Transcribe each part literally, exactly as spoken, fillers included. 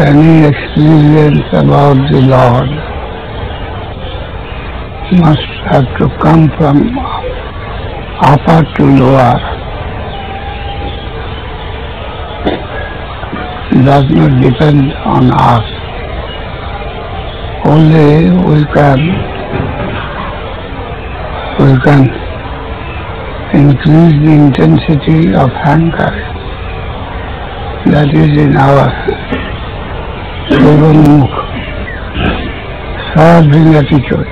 any experience about the Lord must have to come from upper to lower. Does not depend on us. Only we can we can increase the intensity of hunger that is in our Sevamukh, serving attitude.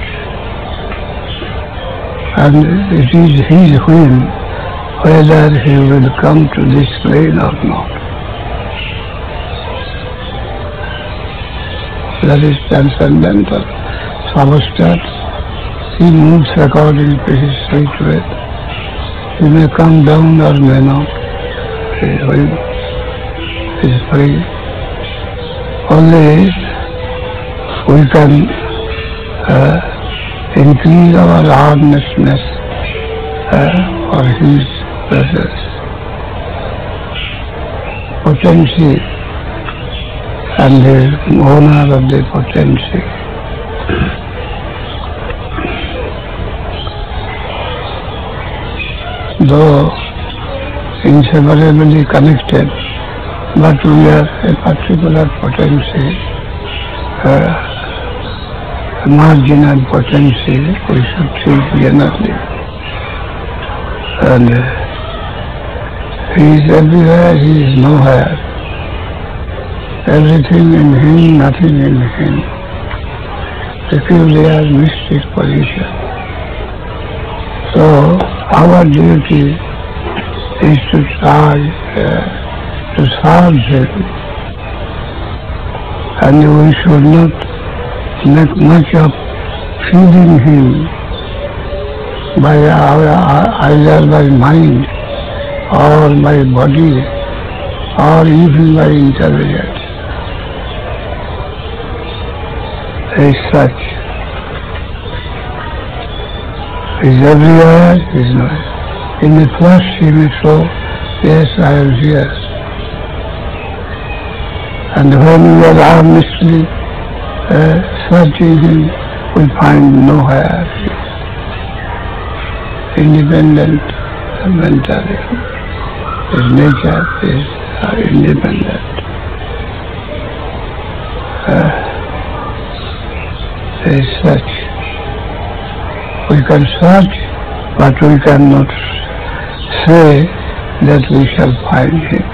And it is his whim whether he will come to this plane or not. That is transcendental substance. He moves according to his sweet will. He may come down or may not. His whim is free. Only we can uh, increase our earnestness uh, for his presence. Potency and the owner of the potency. Though inseparably connected, but we are a particular potency, uh, a marginal potency, we should think generally. And uh, he is everywhere, he is nowhere. Everything in him, nothing in him. Peculiar mystic position. So our duty is to try uh, to serve him, and we should not make much of feeding him by our, either by mind or by body or even by intelligence. As such, is everywhere, is not. In the flesh he may show, yes, I am here. And when we are earnestly uh, searching him, we find nowhere. Independent mentally. His nature is uh, independent. Uh, as such, we can search, but we cannot say that we shall find him.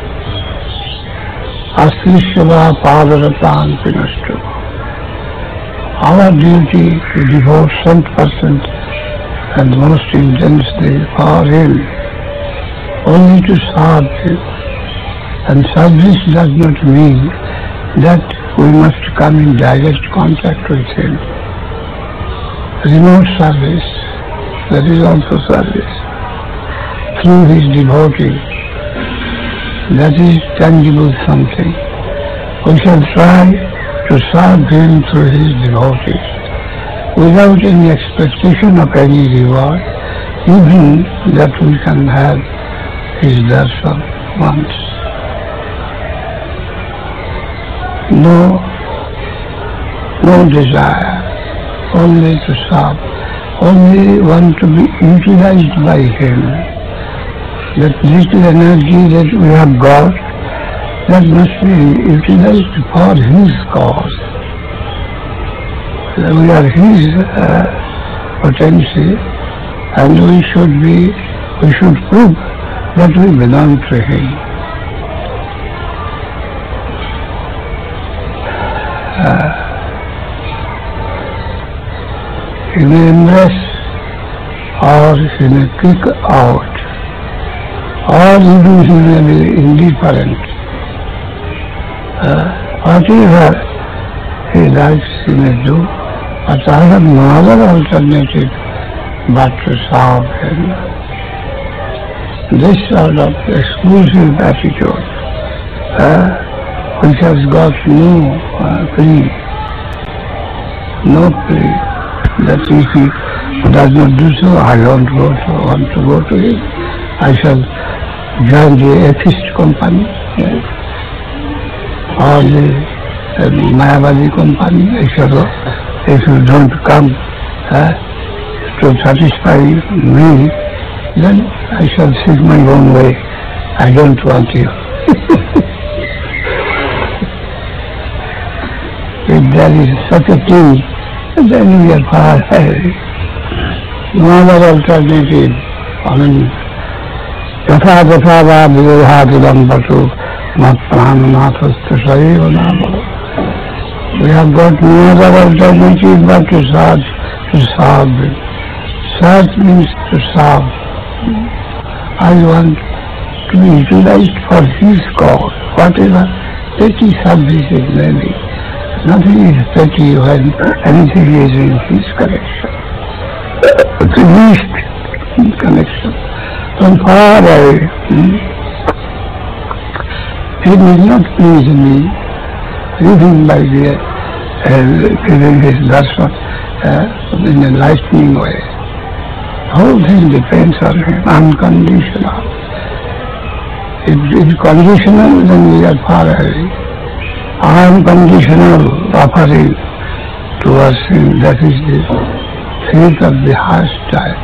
Aslishyava padaratan pinastu. Our duty to devote some percent and most intensely for him, only to serve him. And service does not mean that we must come in direct contact with him. Remote service, that is also service. Through his devotee, that is tangible something. We shall try to serve him through his devotees, without any expectation of any reward, even that we can have his darshan once. No, no desire, only to serve, only want to be utilized by him. That little energy that we have got, that must be utilized for his cause. We are his uh, potency, and we should be, we should prove that we belong to him. Uh, he may embrace or he may kick out, or even he may be indifferent. Uh, whatever he likes he may do, but I have no other alternative but to serve him. This sort of exclusive attitude, uh, which has got no uh, plea, no plea, that if he does not do so, I don't go to, want to go to him. I shall join the atheist company, yes, or the uh, Mayavadi company, I said, oh, if you don't come uh, to satisfy me, then I shall seek my own way. I don't want you. If there is such a thing, then we are far ahead. No other alternative. I mean, यथा तथा वा विरोधादिदं पटु मत प्राणनाथस्तु सैव नाम. We have got no other alternative but to search, to serve. Search means to serve. I want to be utilized for His cause, whatever petty service it may be. Nothing is petty when anything is in His connection. The least connection. From far away, hmm? He did not please me, living by the uh, giving his darshan uh, in a lightning way. The whole thing depends on him, unconditional. If it is conditional, then we are far away. Unconditional offering towards him, that is the faith of the highest type.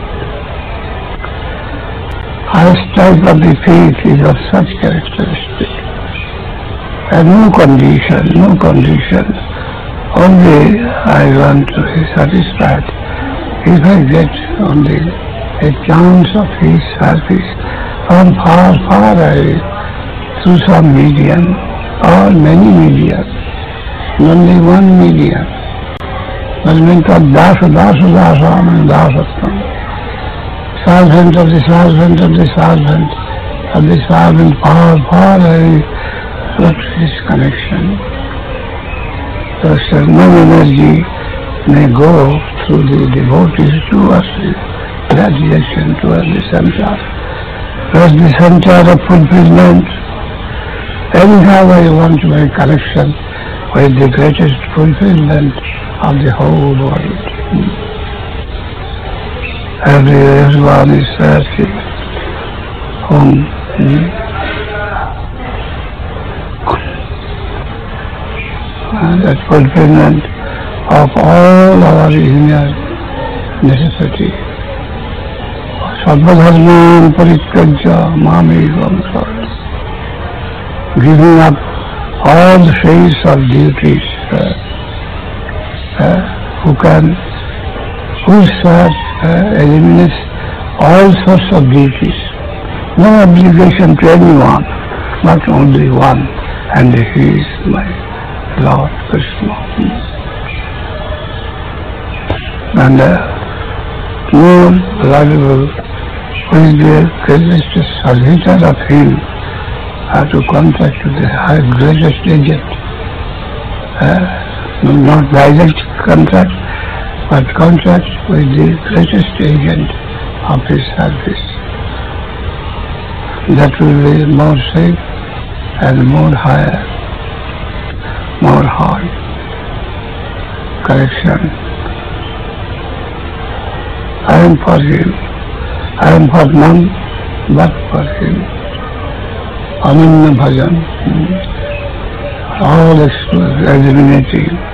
Highest type of the faith is of such characteristic. And no condition, no condition. Only I want to be satisfied if I get only a chance of His service from far, far away through some medium or many mediums, only one medium. Badminton dasa dasa dasa and dasattam. Servant of the servant of the servant of the servant far, far away. What is connection? So no energy may go through the devotees towards the radiation, towards the center, towards the center of fulfillment. Anyhow I want my connection with the greatest fulfillment of the whole world. Everyone is searching home. And that fulfillment of all our inner necessity. Sarvadharman parityajya mamaevam shranam. Giving up all the shades of duties. Uh, uh, who can, who serves, uh, eliminates all sorts of duties. No obligation to anyone, but only one, and He is my Lord Krishna. And uh, more valuable is the greatest servitor of Him uh, to contact with the high greatest agent. Uh, not direct contact, but contact with the greatest agent of His service. That will be more safe and more higher, more hard. Correction. I am for Him. I am for none but for Him. Ananya bhajan. All eliminating